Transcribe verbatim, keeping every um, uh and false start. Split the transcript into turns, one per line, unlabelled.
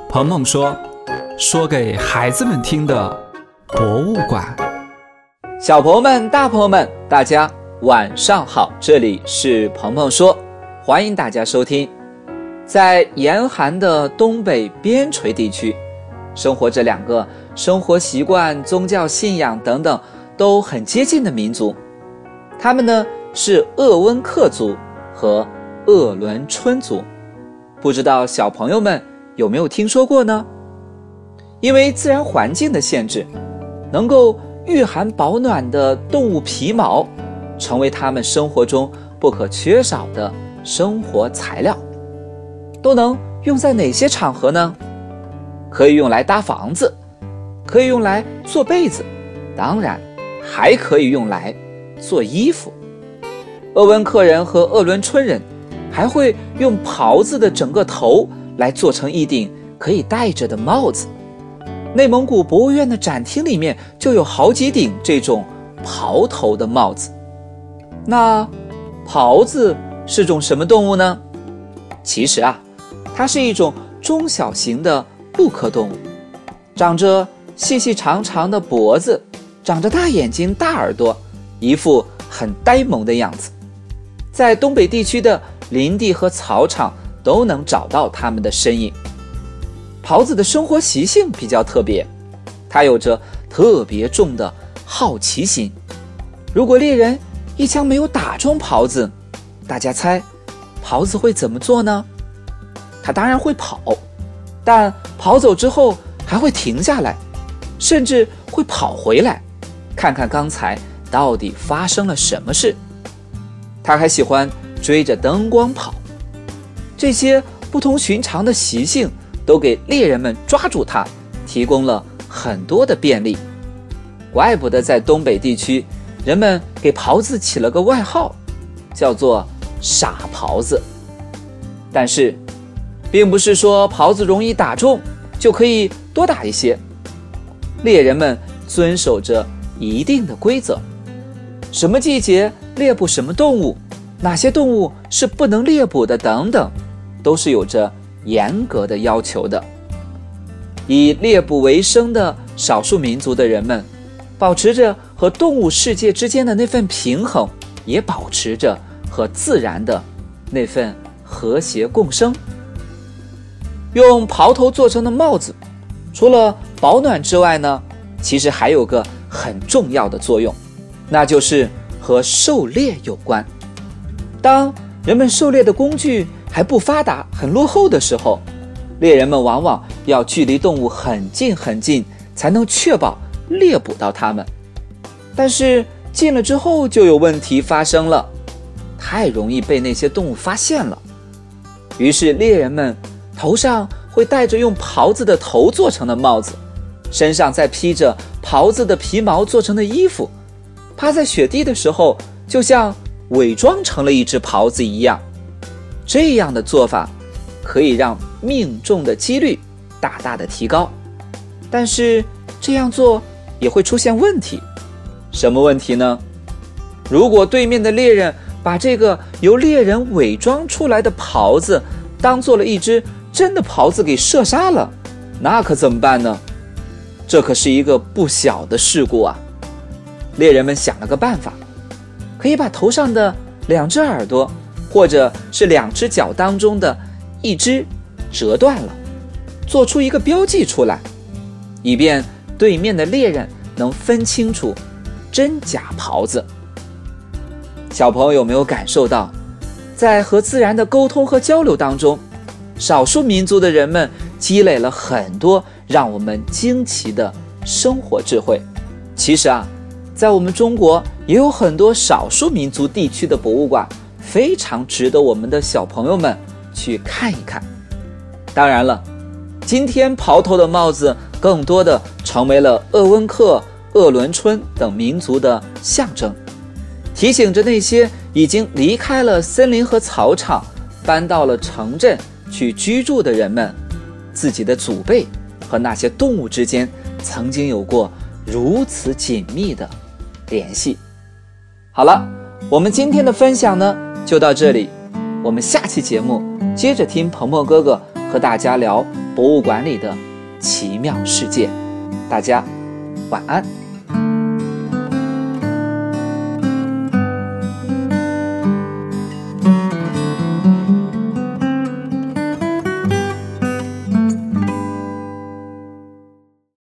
鹏鹏说，说给孩子们听的博物馆。
小朋友们、大朋友们，大家晚上好，这里是鹏鹏说，欢迎大家收听。在严寒的东北边陲地区，生活着两个生活习惯、宗教信仰等等都很接近的民族，他们呢是鄂温克族和鄂伦春族。不知道小朋友们有没有听说过呢？因为自然环境的限制，能够御寒保暖的动物皮毛成为他们生活中不可缺少的生活材料。都能用在哪些场合呢？可以用来搭房子，可以用来做被子，当然还可以用来做衣服。鄂温克人和鄂伦春人还会用狍子的整个头来做成一顶可以戴着的帽子。内蒙古博物院的展厅里面就有好几顶这种狍头的帽子。那狍子是种什么动物呢？其实啊，它是一种中小型的陆科动物，长着细细长长的脖子，长着大眼睛、大耳朵，一副很呆萌的样子。在东北地区的林地和草场都能找到它们的身影。狍子的生活习性比较特别，它有着特别重的好奇心。如果猎人一枪没有打中狍子，大家猜狍子会怎么做呢？它当然会跑，但跑走之后还会停下来，甚至会跑回来，看看刚才到底发生了什么事。它还喜欢追着灯光跑。这些不同寻常的习性都给猎人们抓住它提供了很多的便利。怪不得在东北地区，人们给狍子起了个外号，叫做傻狍子。但是并不是说狍子容易打中就可以多打一些，猎人们遵守着一定的规则，什么季节猎捕什么动物，哪些动物是不能猎捕的等等，都是有着严格的要求的。以猎捕为生的少数民族的人们，保持着和动物世界之间的那份平衡，也保持着和自然的那份和谐共生。用狍头做成的帽子，除了保暖之外呢，其实还有个很重要的作用，那就是和狩猎有关。当人们狩猎的工具还不发达、很落后的时候，猎人们往往要距离动物很近很近，才能确保猎捕到它们。但是近了之后就有问题发生了，太容易被那些动物发现了。于是猎人们头上会戴着用狍子的头做成的帽子，身上再披着狍子的皮毛做成的衣服，趴在雪地的时候就像伪装成了一只狍子一样。这样的做法可以让命中的几率大大的提高，但是这样做也会出现问题。什么问题呢？如果对面的猎人把这个由猎人伪装出来的狍子当做了一只真的狍子给射杀了，那可怎么办呢？这可是一个不小的事故啊！猎人们想了个办法，可以把头上的两只耳朵或者是两只脚当中的一只折断了，做出一个标记出来，以便对面的猎人能分清楚真假狍子。小朋友有没有感受到，在和自然的沟通和交流当中，少数民族的人们积累了很多让我们惊奇的生活智慧。其实啊，在我们中国也有很多少数民族地区的博物馆，非常值得我们的小朋友们去看一看。当然了，今天狍头的帽子更多的成为了鄂温克、鄂伦春等民族的象征，提醒着那些已经离开了森林和草场，搬到了城镇去居住的人们，自己的祖辈和那些动物之间曾经有过如此紧密的联系。好了，我们今天的分享呢就到这里，我们下期节目接着听鹏鹏哥哥和和大家聊博物馆里的奇妙世界。大家晚安。